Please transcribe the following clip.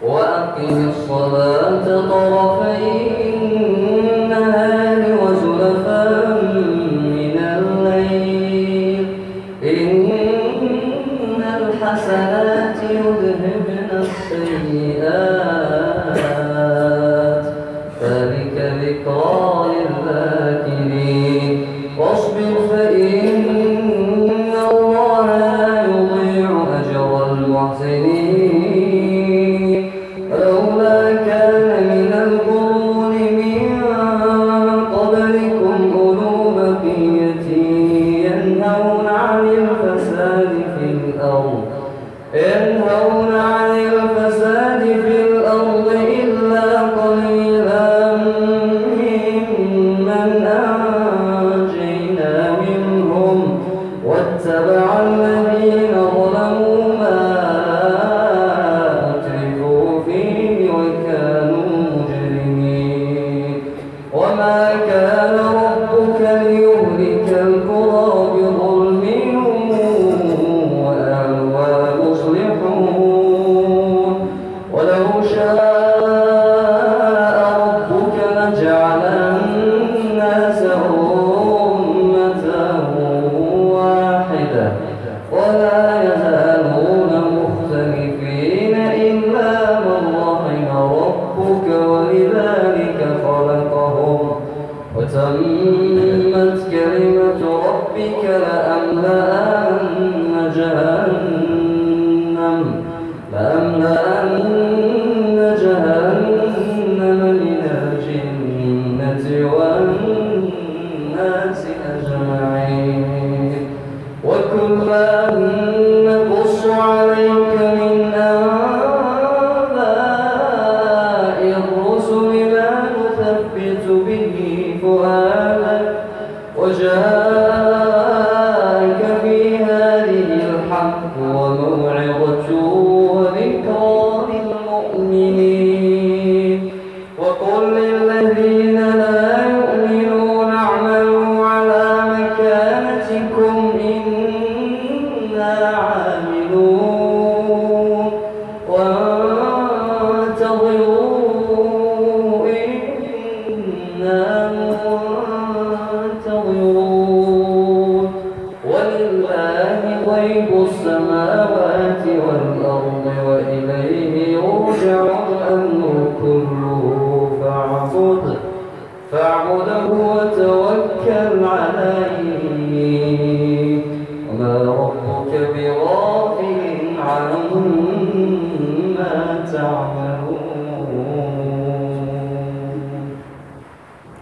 وأقم الصلاة طرفي النهار وزلفا من الليل إن الحسنات يذهبن السيئات ذلك ذكرى للذاكرين واصبر فإن الله لا يضيع أجر المحسنين لولا كان من القرون من قبلكم أولو بقية ينهون عن الفساد في الأرض إلا قليلا ممن أنجينا منهم واتبع الذين ظلموا ما أترفوا فيه وكانوا مجرمين وما كان ربك ليهلك القرى بظلم وأهلها مصلحون ولو شاء ربك لجعل الناس أمة واحدة ولا يزالون مختلفين إلا من رحم ربك ولذلك خلقهم وتمت كلمة ربك لأملأن جهنم من الجنة والناس أجمعين وكلا نقص عليك من أنباء الرسل ما نثبت به فؤادك وجاءك في هذه الحق وموعظة وذكرى للمؤمنين وقل للذين لا يؤمنون اعملوا على مكانتكم إنا عاملون وانتظروا إنا منتظرون ولله غيب السماوات والأرض وإليه يرجع الأمر كله فاعبده وتوكل عليه وما ربك بغافل عما تعملون.